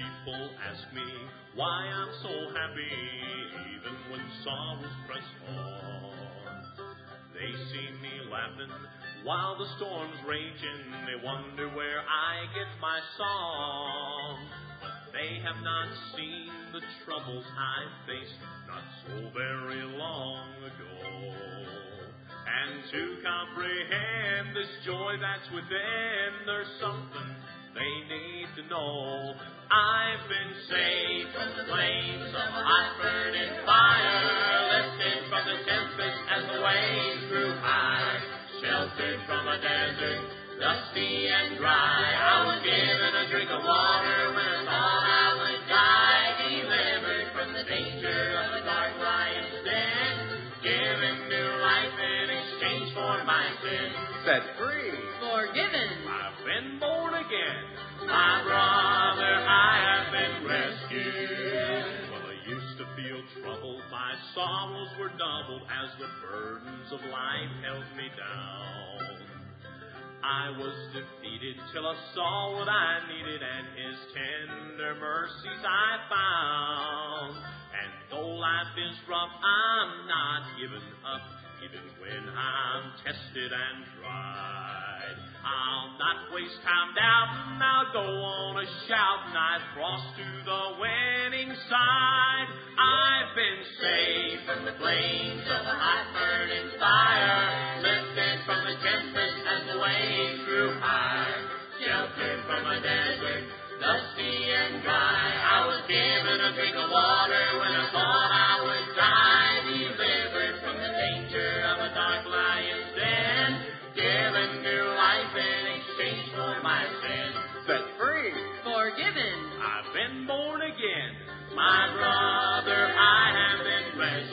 people ask me why I'm so happy, even when sorrows press on. They see me laughing while the storm's raging. They wonder where I get my song. But they have not seen the troubles I faced not so very long ago. And to comprehend this joy that's within, there's something they need to know. I've been saved from the flames of a hot burning fire, lifted from the tempest as the waves grew high, sheltered from a desert, dusty and dry. I was given a drink of water when I thought I would die, delivered from the danger of the dark lion's den, given new life in exchange for my sin, set free, forgiven, I've been born again. My brother, I have been rescued. Well, I used to feel troubled. My sorrows were doubled as the burdens of life held me down. I was defeated till I saw what I needed, and His tender mercies I found. And though life is rough, I'm not giving up, even when I'm tested and tried. I'll not waste time doubting, I'll go on a shouting. I've crossed to the winning side. I've been saved from the flames of the hot burning fire, lifted from the tempest as the waves grew high, sheltered from a desert, dusty and dry. I was given a drink of water when I thought I would die, delivered from the danger of a dark lion's den, given new life in exchange for my sin, set free, forgiven, I've been born again. My brother, I have been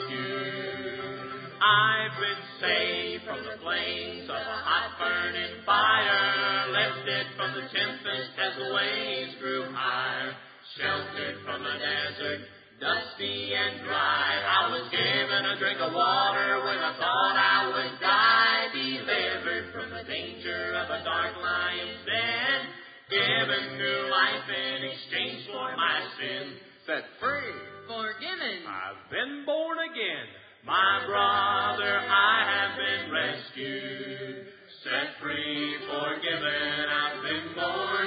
rescued. I've been saved from the flames of a hot burning fire, lifted from the tempest as the waves grew high, sheltered from the desert, dusty and dry. I was given a drink of water when I thought I would die, delivered from the danger of a dark lion's den, given new life in exchange for my sin, set free, forgiven, I've been born again. My brother, I have been rescued, set free, forgiven, I've been born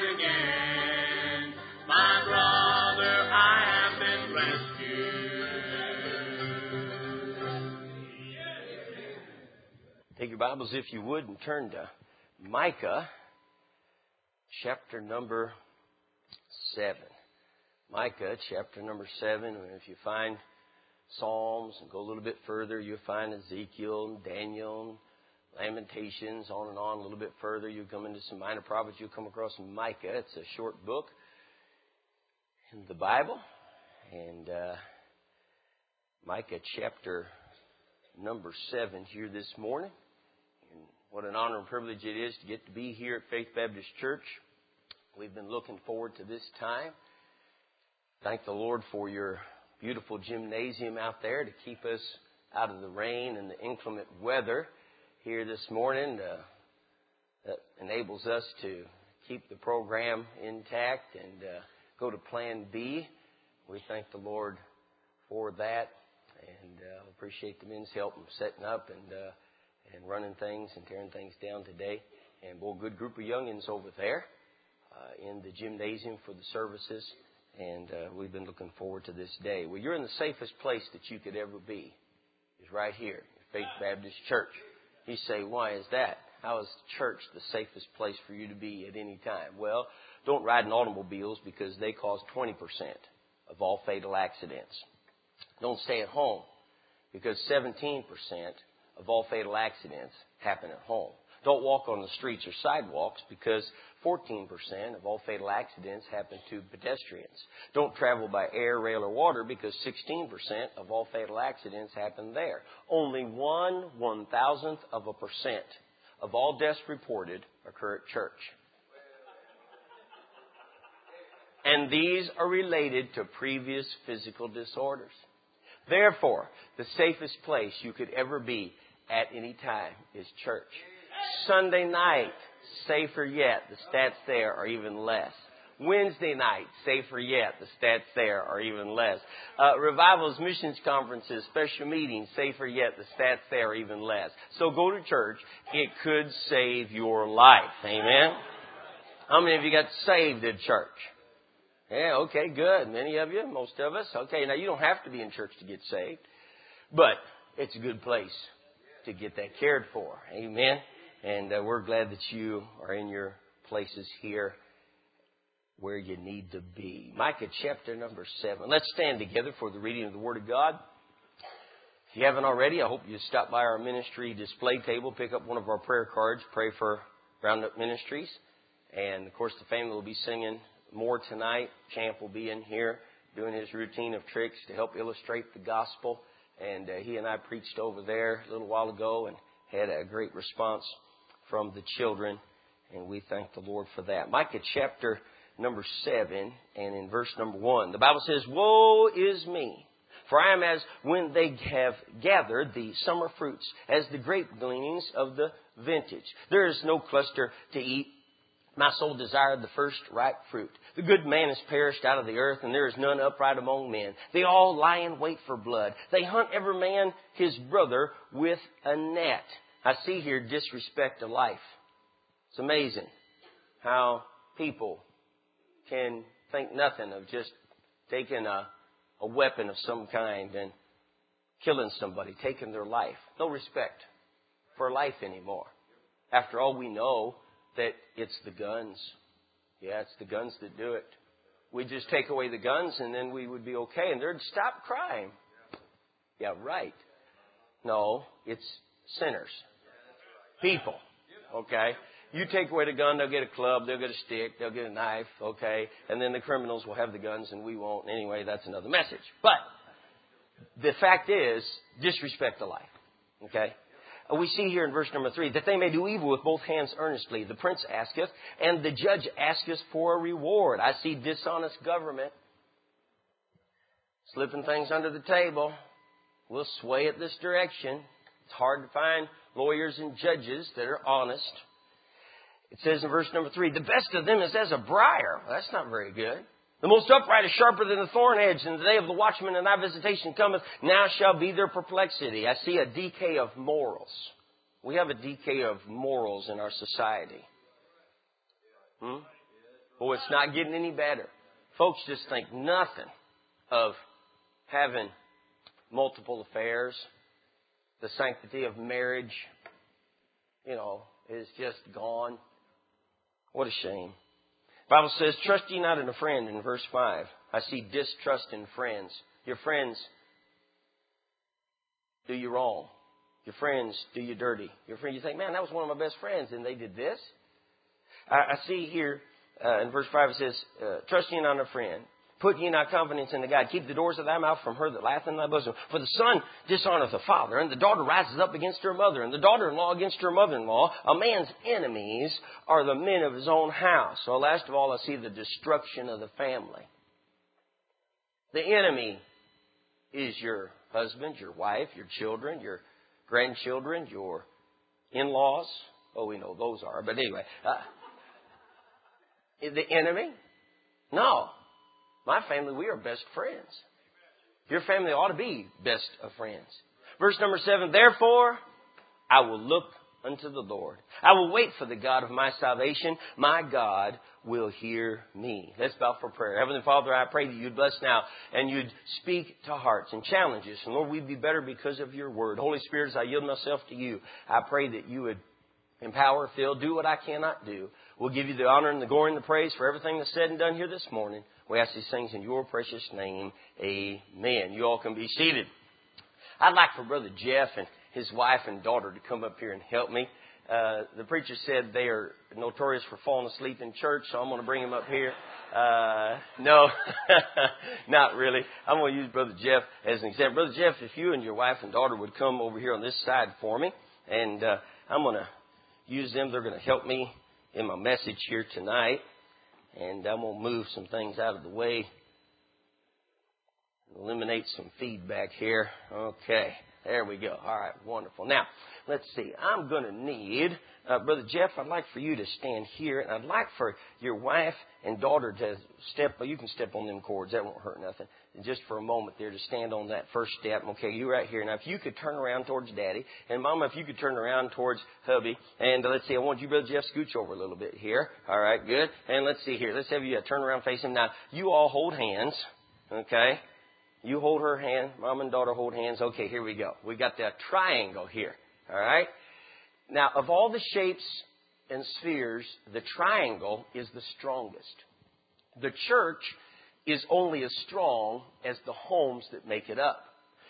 again. My brother, I have been rescued. Take your Bibles, if you would, and turn to Micah, chapter number 7. Micah, chapter number 7. And if you find Psalms and go a little bit further, you'll find Ezekiel and Daniel and Lamentations, on and on. A little bit further, you'll come into some minor prophets. You'll come across Micah. It's a short book in the Bible. And Micah chapter number 7 here this morning. And what an honor and privilege it is to get to be here at Faith Baptist Church. We've been looking forward to this time. Thank the Lord for your beautiful gymnasium out there to keep us out of the rain and the inclement weather here this morning. That enables us to keep the program intact and go to Plan B. We thank the Lord for that, and appreciate the men's help in setting up and running things and tearing things down today. And a good group of youngins over there in the gymnasium for the services. And we've been looking forward to this day. Well, you're in the safest place that you could ever be. Is right here, Faith Baptist Church. You say, why is that? How is church the safest place for you to be at any time? Well, don't ride in automobiles because they cause 20% of all fatal accidents. Don't stay at home because 17% of all fatal accidents happen at home. Don't walk on the streets or sidewalks because 14% of all fatal accidents happen to pedestrians. Don't travel by air, rail, or water because 16% of all fatal accidents happen there. Only 1/1000th of a percent of all deaths reported occur at church. And these are related to previous physical disorders. Therefore, the safest place you could ever be at any time is church. Sunday night, safer yet. The stats there are even less. Wednesday night, safer yet. The stats there are even less. Revivals, missions conferences, special meetings, safer yet. The stats there are even less. So go to church. It could save your life. Amen? How many of you got saved at church? Yeah, okay, good. Many of you, most of us. Okay, now you don't have to be in church to get saved. But it's a good place to get that cared for. Amen? And we're glad that you are in your places here where you need to be. Micah chapter number 7. Let's stand together for the reading of the Word of God. If you haven't already, I hope you stop by our ministry display table, pick up one of our prayer cards, pray for Roundup Ministries. And, of course, the family will be singing more tonight. Champ will be in here doing his routine of tricks to help illustrate the gospel. And he and I preached over there a little while ago and had a great response from the children. And we thank the Lord for that. Micah chapter number 7 and in verse number 1. The Bible says, "Woe is me, for I am as when they have gathered the summer fruits, as the grape gleanings of the vintage. There is no cluster to eat. My soul desired the first ripe fruit. The good man is perished out of the earth, and there is none upright among men. They all lie in wait for blood. They hunt every man his brother with a net." I see here disrespect to life. It's amazing how people can think nothing of just taking a weapon of some kind and killing somebody, taking their life. No respect for life anymore. After all, we know that it's the guns. Yeah, it's the guns that do it. We just take away the guns and then we would be okay and there'd stop crime. Yeah, right. No, it's sinners. People. Okay? You take away the gun, they'll get a club, they'll get a stick, they'll get a knife, okay? And then the criminals will have the guns and we won't. Anyway, that's another message. But the fact is, disrespect to life. Okay? We see here in verse number 3, "That they may do evil with both hands earnestly. The prince asketh, and the judge asketh for a reward." I see dishonest government slipping things under the table. We'll sway it this direction. It's hard to find lawyers and judges that are honest. It says in verse number 3, "The best of them is as a briar." Well, that's not very good. "The most upright is sharper than the thorn edge, and the day of the watchman and thy visitation cometh. Now shall be their perplexity." I see a decay of morals. We have a decay of morals in our society. Oh, it's not getting any better. Folks just think nothing of having multiple affairs. The sanctity of marriage, is just gone. What a shame. The Bible says, "Trust ye not in a friend," in verse 5. I see distrust in friends. Your friends do you wrong. Your friends do you dirty. Your friend, you think, "Man, that was one of my best friends, and they did this." I see here in verse 5 it says, "Trust ye not in a friend. Put ye not confidence in the God. Keep the doors of thy mouth from her that laugheth in thy bosom. For the son dishonoureth the father, and the daughter rises up against her mother, and the daughter-in-law against her mother-in-law. A man's enemies are the men of his own house." So last of all, I see the destruction of the family. The enemy is your husband, your wife, your children, your grandchildren, your in-laws. Oh, we know those are. But anyway, the enemy? No. My family, we are best friends. Your family ought to be best of friends. Verse number 7, "Therefore I will look unto the Lord. I will wait for the God of my salvation. My God will hear me." Let's bow for prayer. Heavenly Father, I pray that you'd bless now and you'd speak to hearts and challenge us. And Lord, we'd be better because of your word. Holy Spirit, as I yield myself to you, I pray that you would empower, fill, do what I cannot do. We'll give you the honor and the glory and the praise for everything that's said and done here this morning. We ask these things in your precious name. Amen. You all can be seated. I'd like for Brother Jeff and his wife and daughter to come up here and help me. The preacher said they are notorious for falling asleep in church, so I'm going to bring them up here. No, not really. I'm going to use Brother Jeff as an example. Brother Jeff, if you and your wife and daughter would come over here on this side for me, and I'm going to use them. They're going to help me in my message here tonight. And I'm going to move some things out of the way. Eliminate some feedback here. Okay. There we go. All right, wonderful. Now, let's see. I'm going to need, Brother Jeff, I'd like for you to stand here, and I'd like for your wife and daughter to step, you can step on them cords. That won't hurt nothing. And just for a moment there to stand on that first step. Okay, you right here. Now, if you could turn around towards Daddy, and Mama, if you could turn around towards Hubby, and let's see, I want you, Brother Jeff, scooch over a little bit here. All right, good. And let's see here. Let's have you turn around, face him. Now, you all hold hands, okay? You hold her hand. Mom and daughter hold hands. Okay, here we go. We got that triangle here. All right? Now, of all the shapes and spheres, the triangle is the strongest. The church is only as strong as the homes that make it up.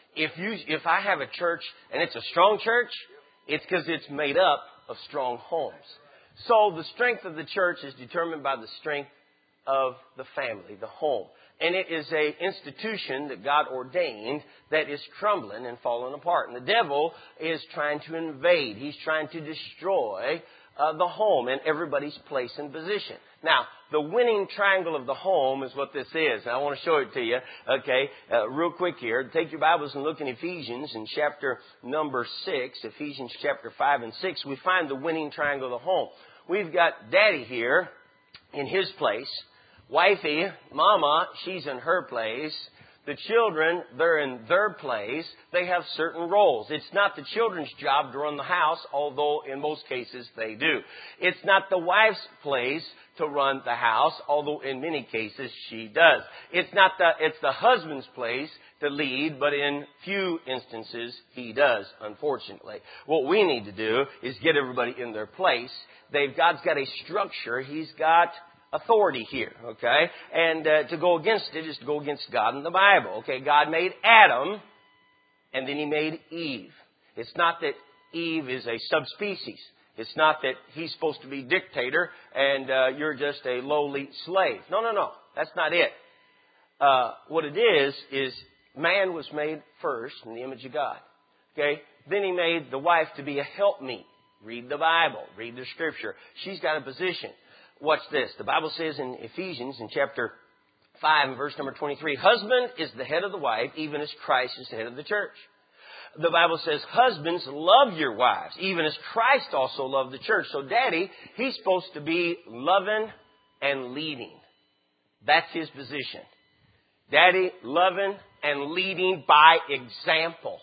If I have a church and it's a strong church, it's because it's made up of strong homes. So the strength of the church is determined by the strength of the family, the home. And it is an institution that God ordained that is crumbling and falling apart. And the devil is trying to invade. He's trying to destroy the home and everybody's place and position. Now, the winning triangle of the home is what this is. And I want to show it to you, okay, real quick here. Take your Bibles and look in Ephesians in chapter number 6, Ephesians chapter 5 and 6. We find the winning triangle of the home. We've got Daddy here in his place. Wifey, Mama, she's in her place. The children, they're in their place. They have certain roles. It's not the children's job to run the house, although in most cases they do. It's not the wife's place to run the house, although in many cases she does. It's the husband's place to lead, but in few instances he does, unfortunately. What we need to do is get everybody in their place. God's got a structure. He's got authority here, okay? And to go against it is to go against God and the Bible, okay? God made Adam, and then He made Eve. It's not that Eve is a subspecies. It's not that he's supposed to be dictator and you're just a lowly slave. No. That's not it. What it is man was made first in the image of God, okay? Then He made the wife to be a helpmeet. Read the Bible. Read the Scripture. She's got a position. Watch this. The Bible says in Ephesians in chapter 5 and verse number 23, husband is the head of the wife, even as Christ is the head of the church. The Bible says, husbands, love your wives, even as Christ also loved the church. So Daddy, he's supposed to be loving and leading. That's his position. Daddy, loving and leading by example.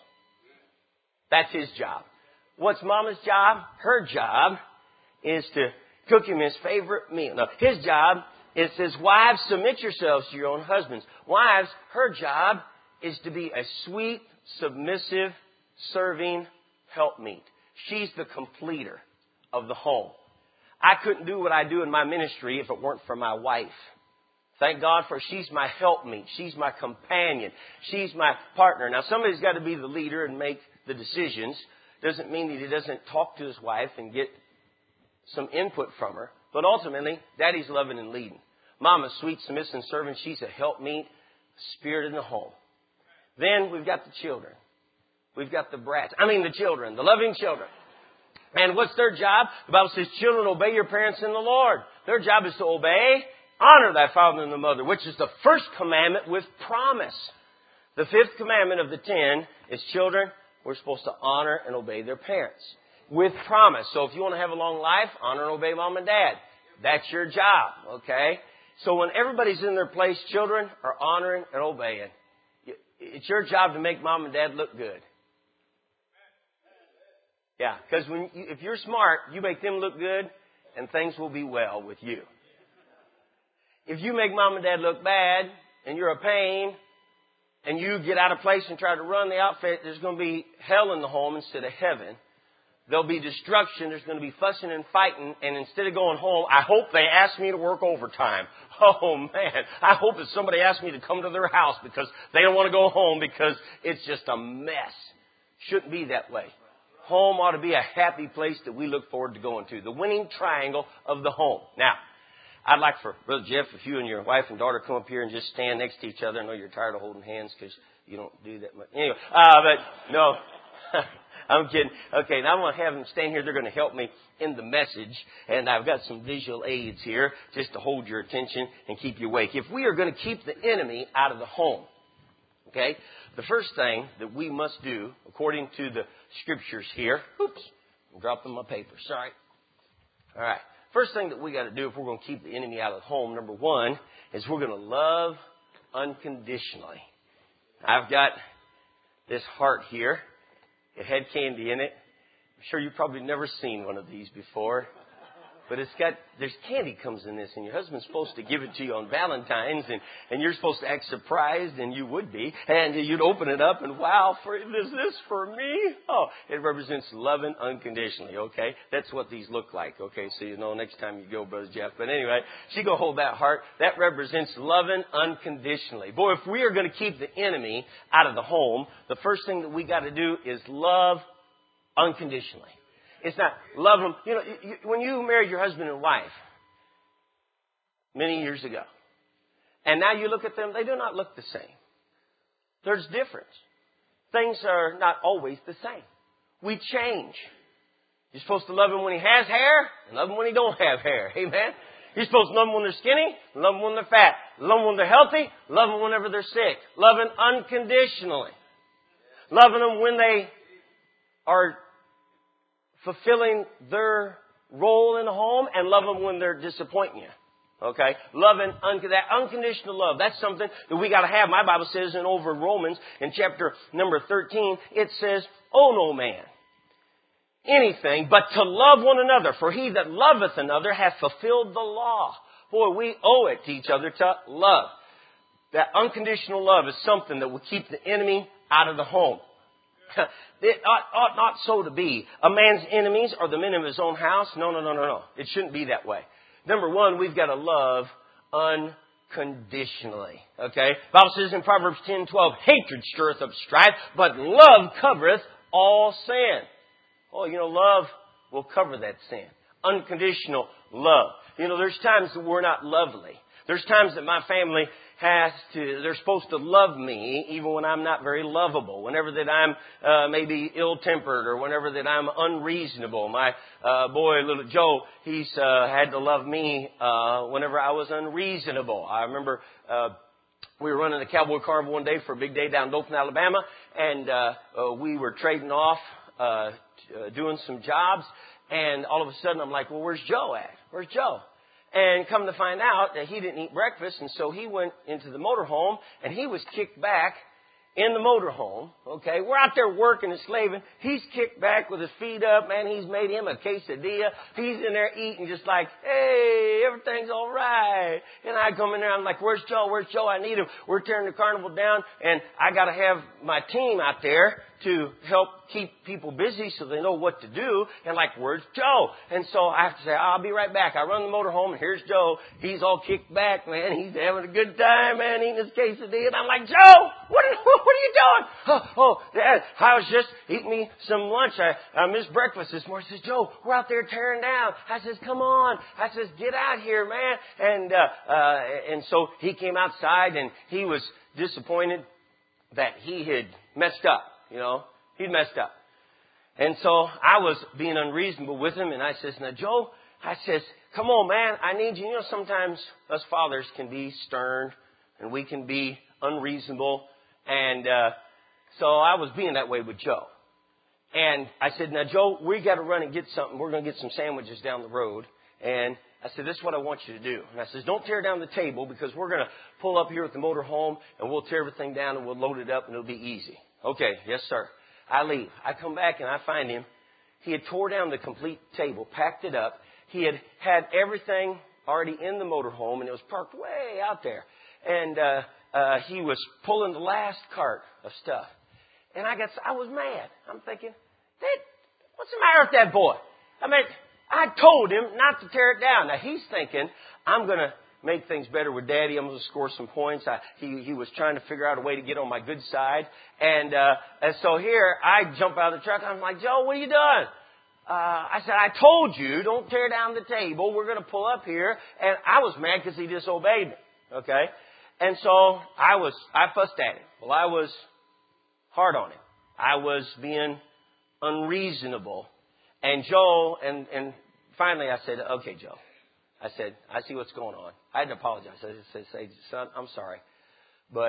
That's his job. What's Mama's job? Her job is to cook him his favorite meal. No, his job is, says, wives, submit yourselves to your own husbands. Wives, her job is to be a sweet, submissive, serving helpmeet. She's the completer of the home. I couldn't do what I do in my ministry if it weren't for my wife. Thank God for she's my helpmeet. She's my companion. She's my partner. Now, somebody's got to be the leader and make the decisions. Doesn't mean that he doesn't talk to his wife and get some input from her. But ultimately, Daddy's loving and leading. Mama's sweet, submissive, and servant. She's a helpmeet, spirit in the home. Then we've got the children. We've got the brats. The children, the loving children. And what's their job? The Bible says, children, obey your parents in the Lord. Their job is to obey, honor thy father and the mother, which is the first commandment with promise. The fifth commandment of the 10 is, children, we're supposed to honor and obey their parents. With promise. So if you want to have a long life, honor and obey mom and dad. That's your job, okay? So when everybody's in their place, children are honoring and obeying. It's your job to make mom and dad look good. Yeah, because if you're smart, you make them look good and things will be well with you. If you make mom and dad look bad and you're a pain and you get out of place and try to run the outfit, there's going to be hell in the home instead of heaven. There'll be destruction. There's going to be fussing and fighting. And instead of going home, I hope they ask me to work overtime. Oh, man. I hope that somebody asks me to come to their house because they don't want to go home because it's just a mess. Shouldn't be that way. Home ought to be a happy place that we look forward to going to. The winning triangle of the home. Now, I'd like for Brother Jeff, if you and your wife and daughter come up here and just stand next to each other. I know you're tired of holding hands because you don't do that much. Anyway, but no. I'm kidding. Okay, now I'm going to have them stand here. They're going to help me in the message. And I've got some visual aids here just to hold your attention and keep you awake. If we are going to keep the enemy out of the home, Okay? The first thing that we must do, according to the scriptures here, I'm dropping my paper, sorry. All right. First thing that we got to do if we're going to keep the enemy out of the home, number one, is we're going to love unconditionally. I've got this heart here. It had candy in it. I'm sure you've probably never seen one of these before. But there's candy comes in this, and your husband's supposed to give it to you on Valentine's, and you're supposed to act surprised, and you would be, and you'd open it up, and wow, is this for me? Oh, it represents loving unconditionally, okay? That's what these look like, okay? So you know next time you go, Brother Jeff. But anyway, she go hold that heart. That represents loving unconditionally. Boy, if we are going to keep the enemy out of the home, the first thing that we got to do is love unconditionally. It's not love them. You know, when you married your husband and wife many years ago, and now you look at them, they do not look the same. There's difference. Things are not always the same. We change. You're supposed to love him when he has hair, and love him when he don't have hair. Amen? You're supposed to love them when they're skinny, love them when they're fat, love them when they're healthy, love them whenever they're sick. Loving unconditionally. Loving them when they are fulfilling their role in the home, and love them when they're disappointing you. Okay? Loving that unconditional love. That's something that we got to have. My Bible says in over Romans, in chapter number 13, it says, "Owe no man anything but to love one another. For he that loveth another hath fulfilled the law." Boy, we owe it to each other to love. That unconditional love is something that will keep the enemy out of the home. It ought not so to be. A man's enemies are the men of his own house. No. It shouldn't be that way. Number one, we've got to love unconditionally. Okay? The Bible says in Proverbs 10:12, "Hatred stirreth up strife, but love covereth all sin." Oh, you know, love will cover that sin. Unconditional love. You know, there's times that we're not lovely. There's times that my family they're supposed to love me even when I'm not very lovable. Whenever that I'm maybe ill-tempered, or whenever that I'm unreasonable. My boy, little Joe, he's had to love me whenever I was unreasonable. I remember we were running the Cowboy Carnival one day for a big day down in Dothan, Alabama, and we were trading off doing some jobs, and all of a sudden I'm like, well, where's Joe at? Where's Joe? And come to find out that he didn't eat breakfast, and so he went into the motorhome, and he was kicked back in the motorhome. Okay, we're out there working and slaving. He's kicked back with his feet up, man. He's made him a quesadilla. He's in there eating just like, hey, everything's all right. And I come in there, I'm like, where's Joe? Where's Joe? I need him. We're tearing the carnival down, and I got to have my team out there to help keep people busy so they know what to do. And like, where's Joe? And so I have to say, I'll be right back. I run the motorhome, and here's Joe. He's all kicked back, man. He's having a good time, man, eating his quesadilla. And I'm like, Joe, what are you doing? Oh, Dad, I was just eating me some lunch. I missed breakfast this morning. He says, Joe, we're out there tearing down. I says, come on. I says, get out here, man. And so he came outside, and he was disappointed that he had messed up. You know, he'd messed up. And so I was being unreasonable with him. And I says, now, Joe, I says, come on, man, I need you. You know, sometimes us fathers can be stern and we can be unreasonable. And so I was being that way with Joe. And I said, now, Joe, we got to run and get something. We're going to get some sandwiches down the road. And I said, this is what I want you to do. And I says, don't tear down the table, because we're going to pull up here at the motorhome and we'll tear everything down and we'll load it up and it'll be easy. Okay, yes, sir. I leave. I come back and I find him. He had tore down the complete table, packed it up. He had had everything already in the motorhome, and it was parked way out there. And he was pulling the last cart of stuff. And I was mad. I'm thinking, what's the matter with that boy? I mean, I told him not to tear it down. Now, he's thinking, I'm going to make things better with Daddy. I'm going to score some points. He was trying to figure out a way to get on my good side. And so here, I jump out of the truck. I'm like, Joe, what are you doing? I said, I told you, don't tear down the table. We're going to pull up here. And I was mad because he disobeyed me. Okay? And so I fussed at him. Well, I was hard on him. I was being unreasonable. And Joe, and finally I said, okay, Joe. I said, I see what's going on. I had to apologize. I said, son, I'm sorry. But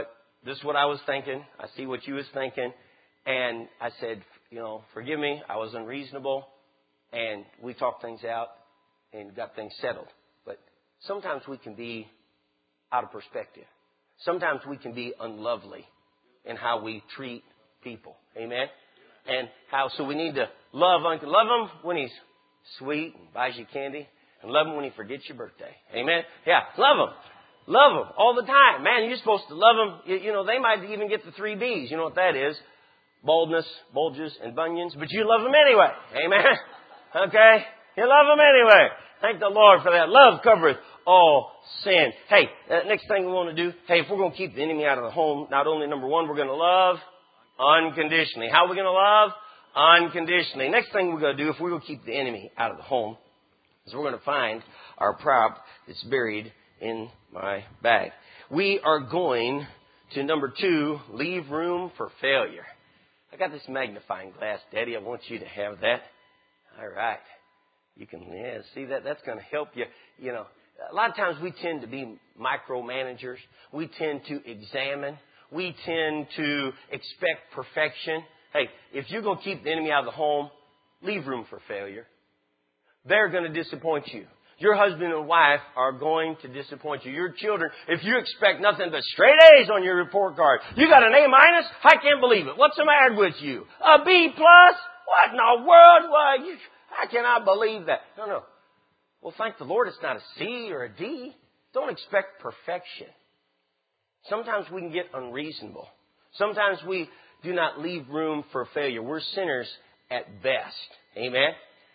this is what I was thinking. I see what you was thinking. And I said, forgive me. I was unreasonable. And we talked things out and got things settled. But sometimes we can be out of perspective. Sometimes we can be unlovely in how we treat people. Amen? And so we need to love him when he's sweet and buys you candy. And love him when he forgets your birthday. Amen? Yeah, love him. Love him all the time. Man, you're supposed to love them. They might even get the 3 B's. You know what that is? Baldness, bulges, and bunions. But you love them anyway. Amen? Okay? You love them anyway. Thank the Lord for that. Love covereth all sin. Hey, next thing we want to do, if we're going to keep the enemy out of the home, not only, number one, we're going to love unconditionally. How are we going to love? Unconditionally. Next thing we're going to do, if we're going to keep the enemy out of the home, is we're going to find our prop that's buried in my bag. We are going to, number 2, leave room for failure. I got this magnifying glass, Daddy. I want you to have that. All right. You can see that. That's going to help you. A lot of times we tend to be micromanagers. We tend to examine. We tend to expect perfection. Hey, if you're going to keep the enemy out of the home, leave room for failure. They're going to disappoint you. Your husband and wife are going to disappoint you. Your children, if you expect nothing but straight A's on your report card, you got an A-. I can't believe it. What's the matter with you? A B+? What in the world? I cannot believe that. No. Well, thank the Lord it's not a C or a D. Don't expect perfection. Sometimes we can get unreasonable. Sometimes we do not leave room for failure. We're sinners at best. Amen?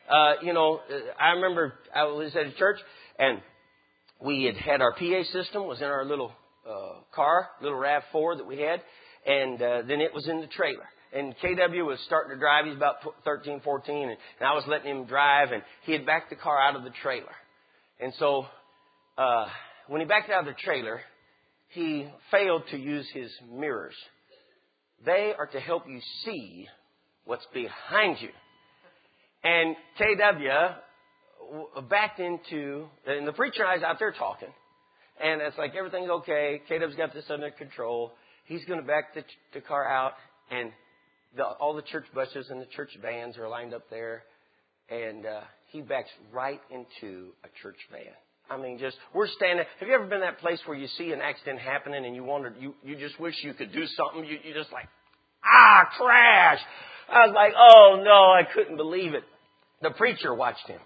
I remember I was at a church and we had our PA system was in our little car, little RAV4 that we had. And then it was in the trailer. And KW was starting to drive. He's about 13, 14. And I was letting him drive. And he had backed the car out of the trailer. And so when he backed out of the trailer, he failed to use his mirrors. They are to help you see what's behind you. And KW backed into, and the preacher and I was out there talking. And it's like, everything's okay. KW's got this under control. He's going to back the car out. And all the church buses and the church vans are lined up there. And he backs right into a church van. I mean, we're standing. Have you ever been in that place where you see an accident happening and you wonder, you just wish you could do something? You just like, crash. I was like, oh no, I couldn't believe it. The preacher watched him.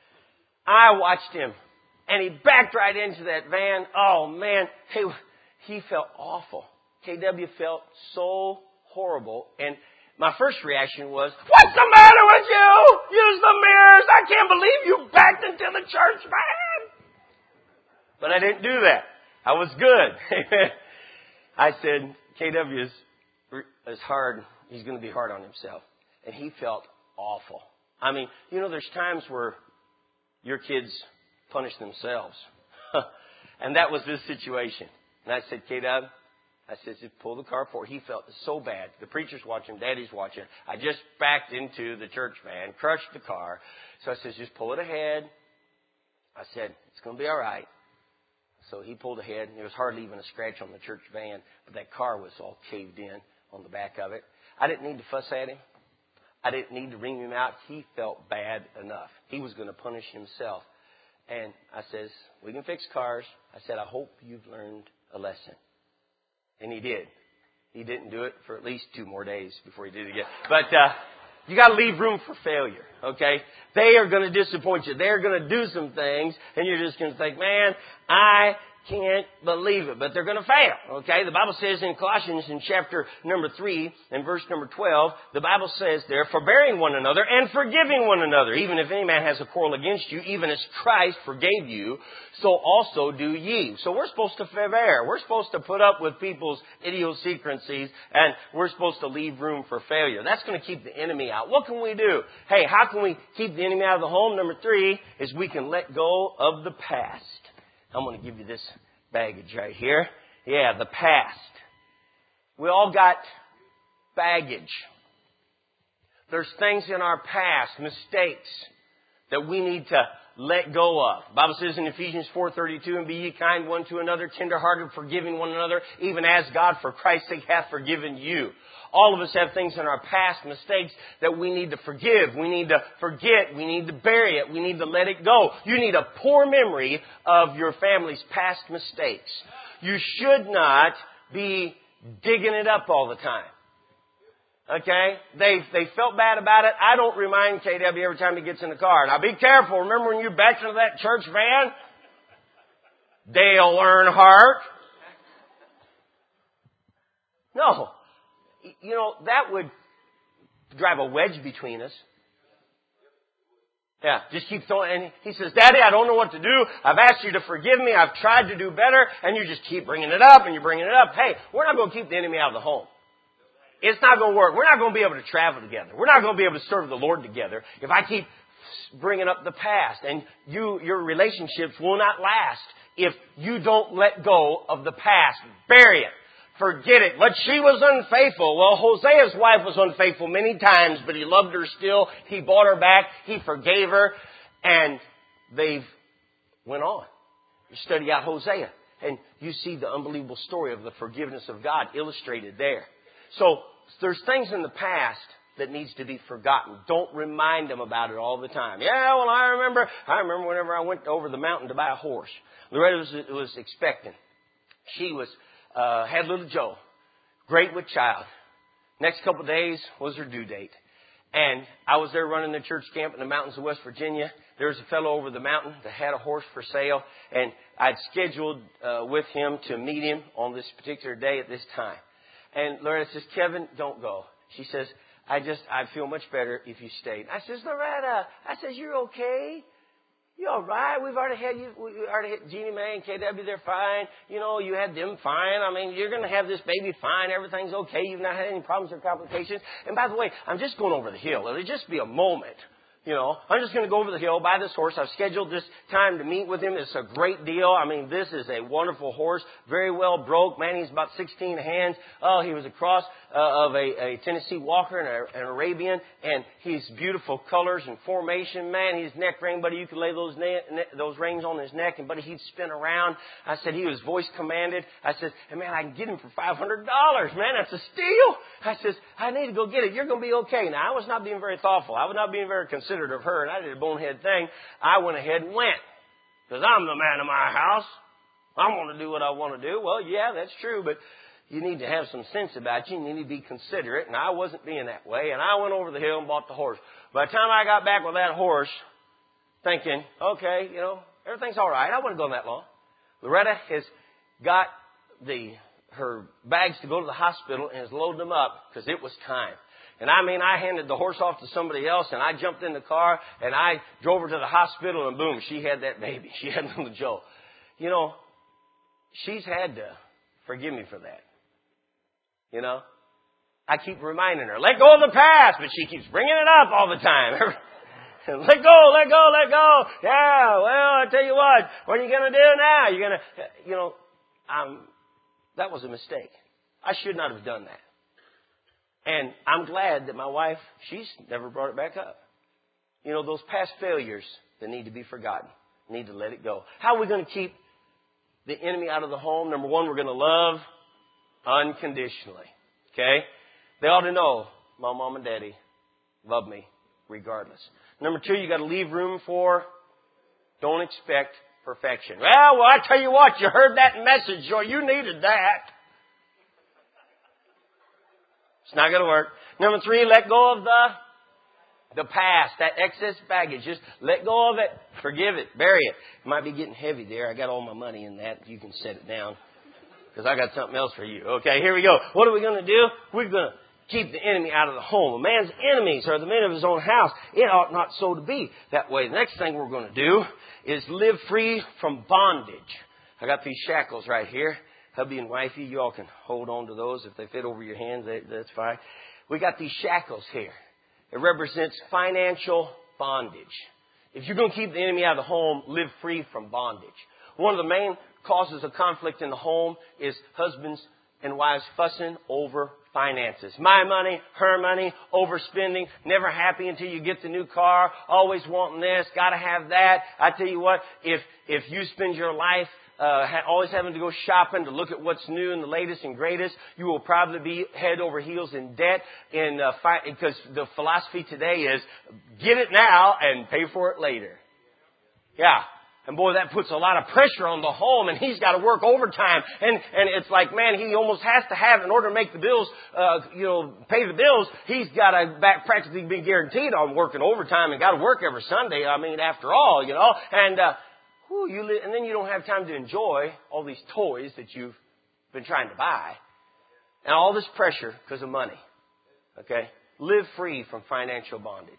I watched him. And he backed right into that van. Oh man, he felt awful. KW felt so horrible. And my first reaction was, what's the matter with you? Use the mirrors. I can't believe you backed into the church van. But I didn't do that. I was good. I said, KW is hard. He's going to be hard on himself. And he felt awful. I mean, there's times where your kids punish themselves. And that was this situation. And I said, KW, just pull the car forward. He felt so bad. The preacher's watching, Daddy's watching. I just backed into the church van, crushed the car. So I said, just pull it ahead. I said, it's going to be all right. So he pulled ahead, and there was hardly even a scratch on the church van, but that car was all caved in on the back of it. I didn't need to fuss at him. I didn't need to wring him out. He felt bad enough. He was going to punish himself. And I says, we can fix cars. I said, I hope you've learned a lesson. And he did. He didn't do it for at least 2 more days before he did it again. But you got to leave room for failure, okay? They are going to disappoint you. They're going to do some things, and you're just going to think, man, I can't believe it. But they're going to fail, okay? The Bible says in Colossians in chapter number 3 and verse number 12, the Bible says there, forbearing one another and forgiving one another, even if any man has a quarrel against you, even as Christ forgave you, so also do ye. So we're supposed to forbear. We're supposed to put up with people's idiosyncrasies, and we're supposed to leave room for failure. That's going to keep the enemy out. What can we do? Hey, how can we keep the enemy out of the home? Number 3 is we can let go of the past. I'm going to give you this baggage right here. Yeah, the past. We all got baggage. There's things in our past, mistakes, that we need to let go of. The Bible says in Ephesians 4:32, and be ye kind one to another, tenderhearted, forgiving one another, even as God for Christ's sake hath forgiven you. All of us have things in our past, mistakes that we need to forgive. We need to forget. We need to bury it. We need to let it go. You need a poor memory of your family's past mistakes. You should not be digging it up all the time. Okay? They felt bad about it. I don't remind KW every time he gets in the car. Now be careful. Remember when you backed into that church van? Dale Earnhardt. No. You know, that would drive a wedge between us. Yeah, just keep throwing. And he says, Daddy, I don't know what to do. I've asked you to forgive me. I've tried to do better. And you just keep bringing it up and you're bringing it up. Hey, we're not going to keep the enemy out of the home. It's not going to work. We're not going to be able to travel together. We're not going to be able to serve the Lord together if I keep bringing up the past. And your relationships will not last if you don't let go of the past. Bury it. Forget it. But she was unfaithful. Well, Hosea's wife was unfaithful many times, but he loved her still. He bought her back. He forgave her. And they've went on. You study out Hosea, and you see the unbelievable story of the forgiveness of God illustrated there. So there's things in the past that needs to be forgotten. Don't remind them about it all the time. Yeah, well, I remember whenever I went over the mountain to buy a horse. Loretta was expecting. She was had little Joe, great with child. Next couple of days was her due date. And I was there running the church camp in the mountains of West Virginia. There was a fellow over the mountain that had a horse for sale. And I'd scheduled with him to meet him on this particular day at this time. And Loretta says, Kevin, don't go. She says, I'd feel much better if you stayed. I says, Loretta, you're okay. You all right? We already had Jeannie Mae and KW. They're fine. You know, you had them fine. I mean, you're going to have this baby fine. Everything's okay. You've not had any problems or complications. And by the way, I'm just going over the hill. It'll just be a moment. You know, I'm just going to go over the hill, buy this horse. I've scheduled this time to meet with him. It's a great deal. I mean, this is a wonderful horse. Very well broke. Man, he's about 16 hands. Oh, he was a cross of a Tennessee Walker and an Arabian. And he's beautiful colors and formation. Man, he's neck ring, buddy. You could lay those rings on his neck, and buddy, he'd spin around. I said, he was voice commanded. I said, hey, man, I can get him for $500. Man, that's a steal. I says, I need to go get it. You're going to be okay. Now, I was not being very thoughtful. I was not being very considerate of her, and I did a bonehead thing. I went ahead and went, because I'm the man of my house. I want to do what I want to do. Well, yeah, that's true, but you need to have some sense about you, and you need to be considerate, and I wasn't being that way, and I went over the hill and bought the horse. By the time I got back with that horse, thinking, okay, you know, everything's all right. I wouldn't have gone that long. Loretta has got her bags to go to the hospital and has loaded them up because it was time. And I mean, I handed the horse off to somebody else, and I jumped in the car, and I drove her to the hospital, and boom, she had that baby. She had little Joe. You know, she's had to forgive me for that. You know, I keep reminding her, let go of the past, but she keeps bringing it up all the time. Let go, let go, let go. Yeah, well, I tell you what are you going to do now? You're going to, you know, that was a mistake. I should not have done that. And I'm glad that my wife, she's never brought it back up. You know, those past failures that need to be forgotten, need to let it go. How are we going to keep the enemy out of the home? Number one, we're going to love unconditionally. Okay? They ought to know my mom and daddy love me regardless. Number two, you got to leave room for, don't expect perfection. Well, I tell you what, you heard that message, or you needed that. It's not going to work. Number three, let go of the past, that excess baggage. Just let go of it. Forgive it. Bury it. It might be getting heavy there. I got all my money in that. You can set it down because I got something else for you. Okay, here we go. What are we going to do? We're going to keep the enemy out of the home. A man's enemies are the men of his own house. It ought not so to be that way. The next thing we're going to do is live free from bondage. I got these shackles right here. Hubby and wifey, you all can hold on to those. If they fit over your hands, that's fine. We got these shackles here. It represents financial bondage. If you're going to keep the enemy out of the home, live free from bondage. One of the main causes of conflict in the home is husbands and wives fussing over finances. My money, her money, overspending, never happy until you get the new car, always wanting this, gotta have that. I tell you what, if you spend your life always having to go shopping to look at what's new and the latest and greatest, you will probably be head over heels in debt. Because the philosophy today is get it now and pay for it later. Yeah. And boy, that puts a lot of pressure on the home, and he's got to work overtime. And it's like, man, he almost has to have, in order to make the bills, pay the bills, he's got to practically be guaranteed on working overtime and got to work every Sunday. I mean, after all, and then you don't have time to enjoy all these toys that you've been trying to buy. And all this pressure because of money. Okay? Live free from financial bondage.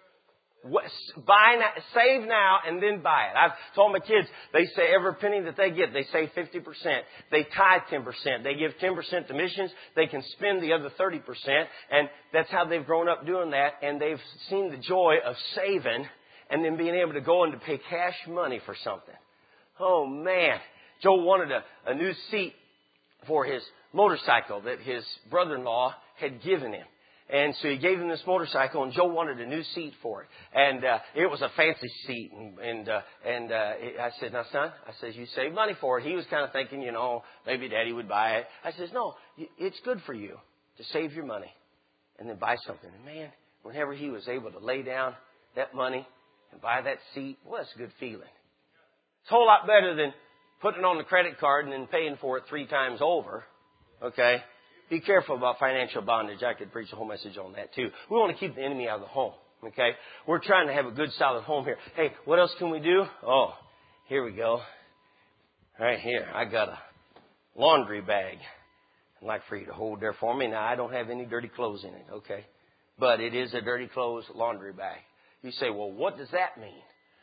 Save now and then buy it. I've told my kids, they say every penny that they get, they save 50%. They tithe 10%. They give 10% to missions. They can spend the other 30%. And that's how they've grown up doing that. And they've seen the joy of saving and then being able to go and to pay cash money for something. Oh, man. Joe wanted a new seat for his motorcycle that his brother-in-law had given him. And so he gave him this motorcycle, and Joe wanted a new seat for it. And it was a fancy seat. And I said, now, son, you save money for it. He was kind of thinking, maybe Daddy would buy it. I said, no, it's good for you to save your money and then buy something. And, man, whenever he was able to lay down that money and buy that seat, well, that's a good feeling. It's a whole lot better than putting it on the credit card and then paying for it 3 times over. Okay? Be careful about financial bondage. I could preach a whole message on that too. We want to keep the enemy out of the home. Okay? We're trying to have a good, solid home here. Hey, what else can we do? Oh, here we go. Right here. I got a laundry bag. I'd like for you to hold there for me. Now, I don't have any dirty clothes in it. Okay? But it is a dirty clothes laundry bag. You say, well, what does that mean?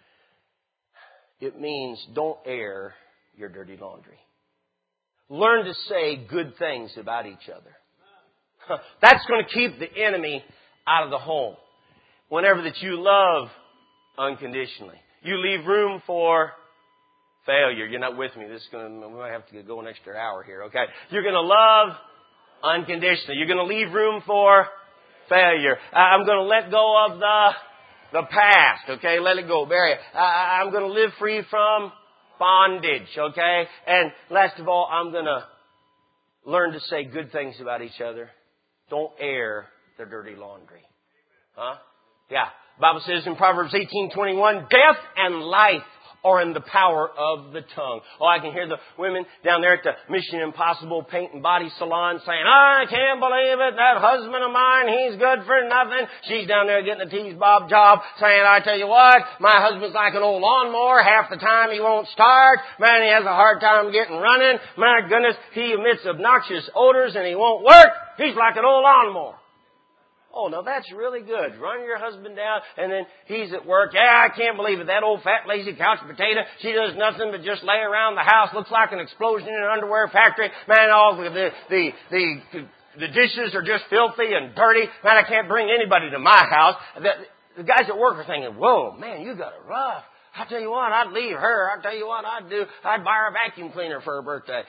It means don't air your dirty laundry. Learn to say good things about each other. That's going to keep the enemy out of the home. Whenever that you love unconditionally. You leave room for failure. You're not with me. We might have to go an extra hour here. Okay. You're going to love unconditionally. You're going to leave room for failure. I'm going to let go of the past. Okay. Let it go. Bury it. I'm going to live free from bondage, okay? And last of all, I'm going to learn to say good things about each other. Don't air the dirty laundry. Huh? Yeah. The Bible says in Proverbs 18:21, death and life are in the power of the tongue. Oh, I can hear the women down there at the Mission Impossible paint and body salon saying, I can't believe it, that husband of mine, he's good for nothing. She's down there getting a tease bob job saying, I tell you what, my husband's like an old lawnmower. Half the time he won't start. Man, he has a hard time getting running. My goodness, he emits obnoxious odors and he won't work. He's like an old lawnmower. Oh, now that's really good. Run your husband down, and then he's at work. Yeah, I can't believe it. That old fat, lazy couch potato, she does nothing but just lay around the house. Looks like an explosion in an underwear factory. Man, all the dishes are just filthy and dirty. Man, I can't bring anybody to my house. The guys at work are thinking, whoa, man, you got it rough. I tell you what, I'd leave her. I tell you what I'd do. I'd buy her a vacuum cleaner for her birthday.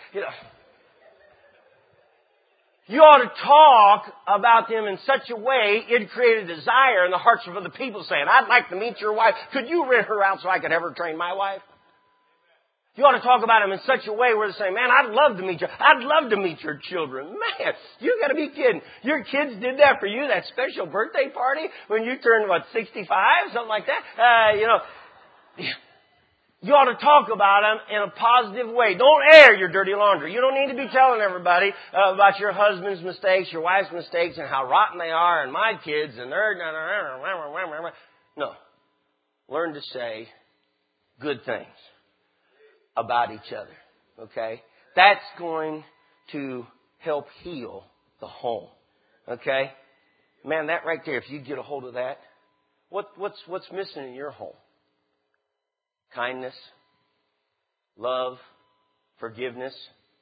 You ought to talk about them in such a way it create a desire in the hearts of other people saying, I'd like to meet your wife. Could you rent her out so I could have her train my wife? You ought to talk about them in such a way where they say, man, I'd love to meet you. I'd love to meet your children. Man, you got to be kidding. Your kids did that for you, that special birthday party when you turned, 65, something like that? You ought to talk about them in a positive way. Don't air your dirty laundry. You don't need to be telling everybody about your husband's mistakes, your wife's mistakes, and how rotten they are, and my kids, and they're... No. Learn to say good things about each other. Okay? That's going to help heal the home. Okay? Man, that right there, if you get a hold of that, what's missing in your home? Kindness, love, forgiveness.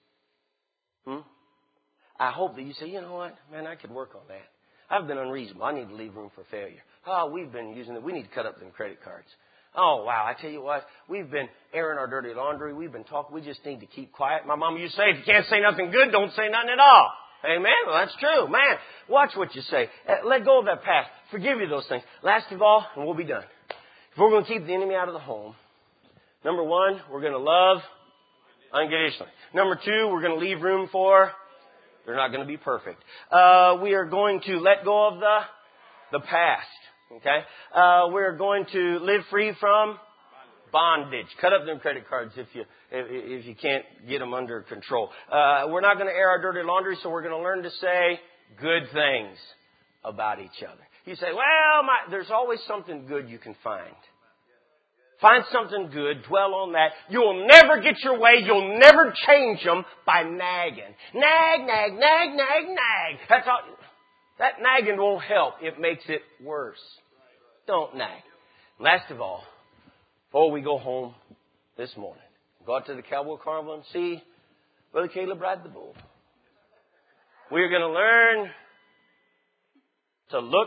I hope that you say, you know what, man, I could work on that. I've been unreasonable. I need to leave room for failure. Oh, we've been using it. We need to cut up them credit cards. Oh, wow, I tell you what, we've been airing our dirty laundry. We've been talking. We just need to keep quiet. My mama used to say, if you can't say nothing good, don't say nothing at all. Amen. Well, that's true. Man, watch what you say. Let go of that past. Forgive you those things. Last of all, and we'll be done. If we're going to keep the enemy out of the home, number one, we're going to love unconditionally. Number two, we're going to leave room for, they're not going to be perfect. We are going to let go of the past. Okay? We're going to live free from bondage. Cut up them credit cards if you can't get them under control. We're not going to air our dirty laundry, so we're going to learn to say good things about each other. You say, well, there's always something good you can find. Find something good, dwell on that. You'll never get your way. You'll never change them by nagging. Nag, nag, nag, nag, nag. That's all. That nagging won't help. It makes it worse. Don't nag. Last of all, before we go home this morning, go out to the Cowboy Carnival and see Brother Caleb ride the bull. We're going to learn to look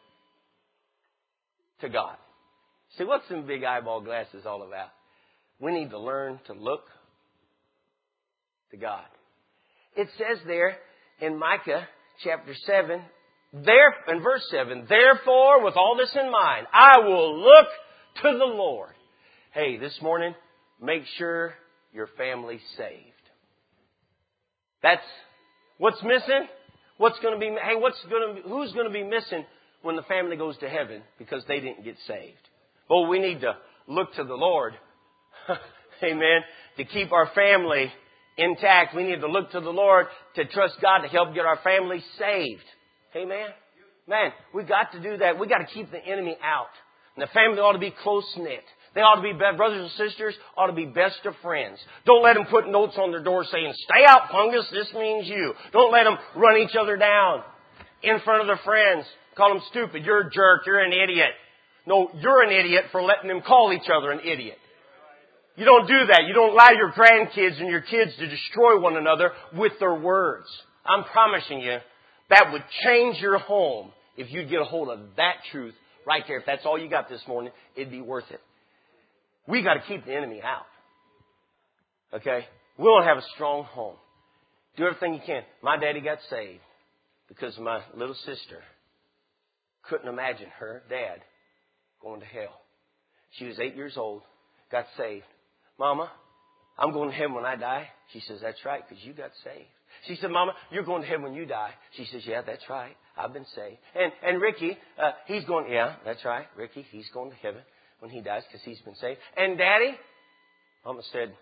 to God. See, what's them big eyeball glasses all about? We need to learn to look to God. It says there in Micah chapter 7, in verse 7, therefore, with all this in mind, I will look to the Lord. Hey, this morning, make sure your family's saved. That's what's missing. Who's going to be missing when the family goes to heaven because they didn't get saved? Well, we need to look to the Lord. Amen. To keep our family intact, we need to look to the Lord to trust God to help get our family saved. Amen. Man, we've got to do that. We've got to keep the enemy out. And the family ought to be close-knit. They ought to be, brothers and sisters, ought to be best of friends. Don't let them put notes on their door saying, stay out, fungus, this means you. Don't let them run each other down in front of their friends. Call them stupid. You're a jerk. You're an idiot. No, you're an idiot for letting them call each other an idiot. You don't do that. You don't allow your grandkids and your kids to destroy one another with their words. I'm promising you, that would change your home if you'd get a hold of that truth right there. If that's all you got this morning, it'd be worth it. We got to keep the enemy out. Okay? We want to have a strong home. Do everything you can. My daddy got saved because my little sister couldn't imagine her dad going to hell. She was 8 years old, got saved. Mama, I'm going to heaven when I die. She says, that's right, because you got saved. She said, Mama, you're going to heaven when you die. She says, yeah, that's right. I've been saved. And Ricky, he's going, yeah, that's right. Ricky, he's going to heaven when he dies because he's been saved. And Daddy, Mama said,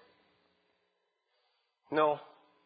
no.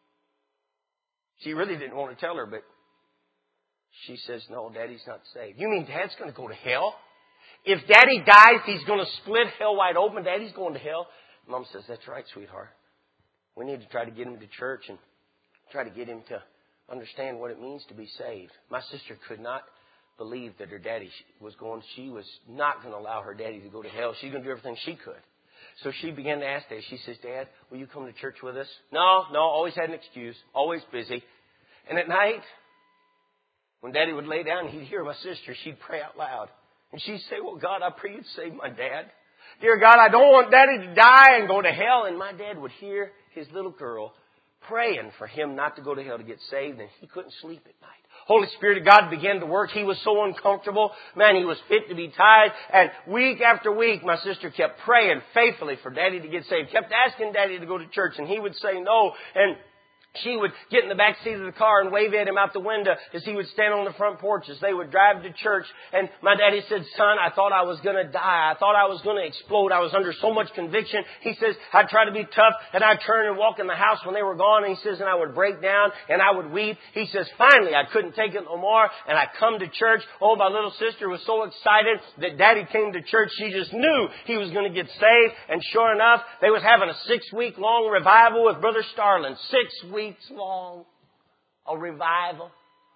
She really didn't want to tell her, but she says, no, Daddy's not saved. You mean Dad's going to go to hell? If Daddy dies, he's going to split hell wide open. Daddy's going to hell. Mom says, that's right, sweetheart. We need to try to get him to church and try to get him to understand what it means to be saved. My sister could not believe that her daddy was going. She was not going to allow her daddy to go to hell. She's going to do everything she could. So she began to ask Dad. She says, Dad, will you come to church with us? No, always had an excuse. Always busy. And at night, when Daddy would lay down and he'd hear my sister, she'd pray out loud. And she'd say, well, God, I pray you'd save my dad. Dear God, I don't want Daddy to die and go to hell. And my dad would hear his little girl praying for him not to go to hell to get saved, and he couldn't sleep at night. Holy Spirit of God began to work. He was so uncomfortable. Man, he was fit to be tied. And week after week, my sister kept praying faithfully for Daddy to get saved. Kept asking Daddy to go to church, and he would say no. And she would get in the back seat of the car and wave at him out the window as he would stand on the front porch as they would drive to church. And my daddy said, son, I thought I was going to die. I thought I was going to explode. I was under so much conviction. He says, I'd try to be tough, and I'd turn and walk in the house when they were gone. And he says, and I would break down and I would weep. He says, finally, I couldn't take it no more. And I come to church. Oh, my little sister was so excited that Daddy came to church. She just knew he was going to get saved. And sure enough, they was having a 6-week-long revival with Brother Starlin. 6 weeks long, a revival.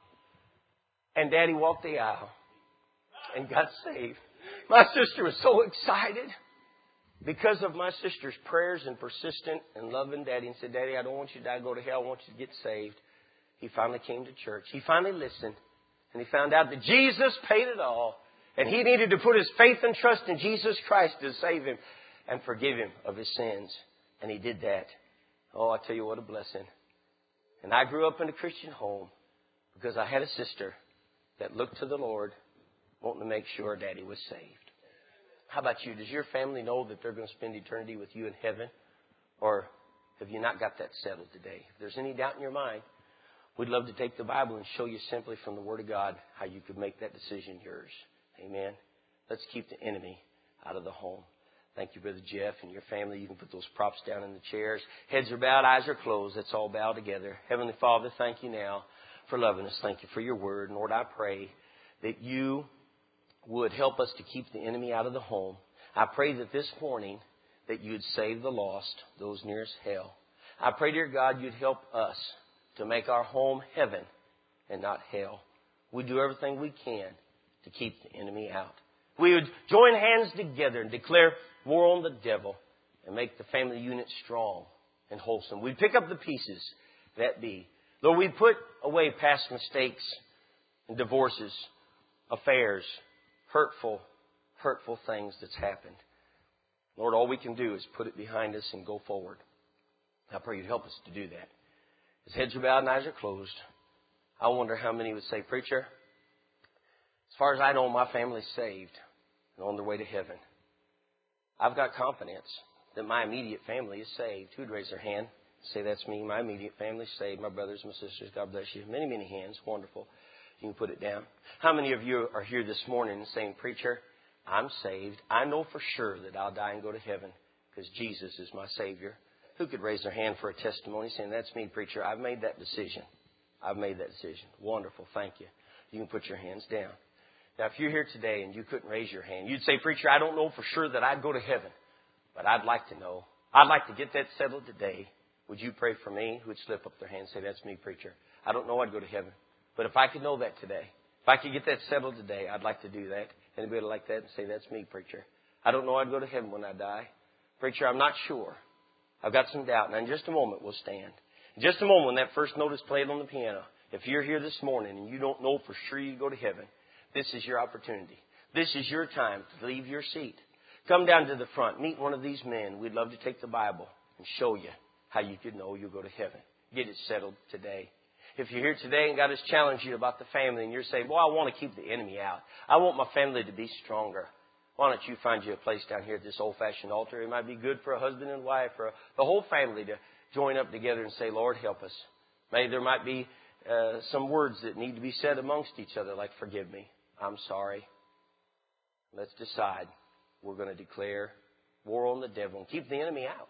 And Daddy walked the aisle and got saved. My sister was so excited because of my sister's prayers and persistent and loving Daddy, and said, Daddy, I don't want you to die, go to hell. I want you to get saved. He finally came to church. He finally listened, and he found out that Jesus paid it all, and he needed to put his faith and trust in Jesus Christ to save him and forgive him of his sins. And he did that. Oh, I tell you what a blessing. And I grew up in a Christian home. because I had a sister that looked to the Lord, wanting to make sure Daddy was saved. How about you? Does your family know that they're going to spend eternity with you in heaven? Or have you not got that settled today? If there's any doubt in your mind, we'd love to take the Bible and show you simply from the Word of God how you could make that decision yours. Amen. Let's keep the enemy out of the home. Thank you, Brother Jeff, and your family. You can put those props down in the chairs. Heads are bowed, eyes are closed. Let's all bow together. Heavenly Father, thank you now for loving us. Thank you for your word. And Lord, I pray that you would help us to keep the enemy out of the home. I pray that this morning that you'd save the lost, those nearest hell. I pray, dear God, you'd help us to make our home heaven and not hell. We do everything we can to keep the enemy out. We would join hands together and declare war on the devil and make the family unit strong and wholesome. We'd pick up the pieces that be. Lord, we put away past mistakes and divorces, affairs, hurtful things that's happened. Lord, all we can do is put it behind us and go forward. I pray you'd help us to do that. As heads are bowed and eyes are closed, I wonder how many would say, Preacher, as far as I know, my family's saved and on their way to heaven. I've got confidence that my immediate family is saved. Who'd raise their hand? Say, that's me. My immediate family's saved. My brothers, my sisters, God bless you. Many, many hands. Wonderful. You can put it down. How many of you are here this morning saying, Preacher, I'm saved. I know for sure that I'll die and go to heaven because Jesus is my Savior. Who could raise their hand for a testimony saying, that's me, Preacher. I've made that decision. I've made that decision. Wonderful. Thank you. You can put your hands down. Now, if you're here today and you couldn't raise your hand, you'd say, Preacher, I don't know for sure that I'd go to heaven, but I'd like to know. I'd like to get that settled today. Would you pray for me? Who would slip up their hand and say, that's me, Preacher. I don't know I'd go to heaven, but if I could know that today, if I could get that settled today, I'd like to do that. Anybody like that and say, that's me, Preacher. I don't know I'd go to heaven when I die. Preacher, I'm not sure. I've got some doubt. Now, in just a moment, we'll stand. In just a moment, when that first note is played on the piano, if you're here this morning and you don't know for sure you go to heaven, this is your opportunity. This is your time to leave your seat. Come down to the front. Meet one of these men. We'd love to take the Bible and show you how you could know you'll go to heaven. Get it settled today. If you're here today and God has challenged you about the family and you're saying, well, I want to keep the enemy out. I want my family to be stronger. Why don't you find you a place down here at this old-fashioned altar? It might be good for a husband and wife or the whole family to join up together and say, Lord, help us. Maybe there might be some words that need to be said amongst each other, like forgive me, I'm sorry. Let's decide we're going to declare war on the devil and keep the enemy out.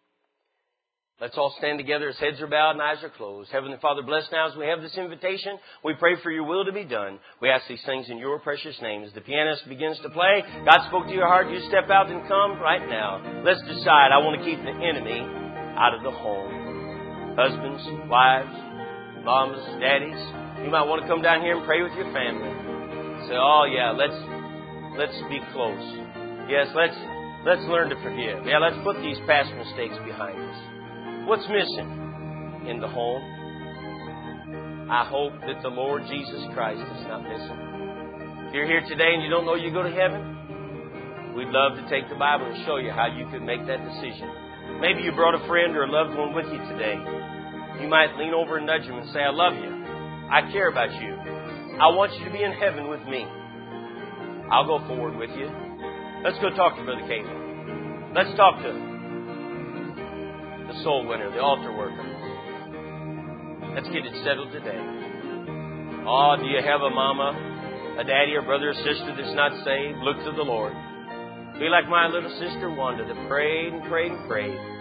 Let's all stand together as heads are bowed and eyes are closed. Heavenly Father, bless now as we have this invitation. We pray for your will to be done. We ask these things in your precious name. As the pianist begins to play, God spoke to your heart. You step out and come right now. Let's decide I want to keep the enemy out of the home. Husbands, wives, mamas, daddies, you might want to come down here and pray with your family. Say, oh yeah, let's be close. Yes, let's learn to forgive. Yeah, let's put these past mistakes behind us. What's missing in the home? I hope that the Lord Jesus Christ is not missing. If you're here today and you don't know you go to heaven, we'd love to take the Bible and show you how you could make that decision. Maybe you brought a friend or a loved one with you today. You might lean over and nudge them and say, I love you. I care about you. I want you to be in heaven with me. I'll go forward with you. Let's go talk to Brother Caitlin. Let's talk to the soul winner, the altar worker. Let's get it settled today. Oh, do you have a mama, a daddy, or brother or sister that's not saved? Look to the Lord. Be like my little sister Wanda that prayed and prayed and prayed.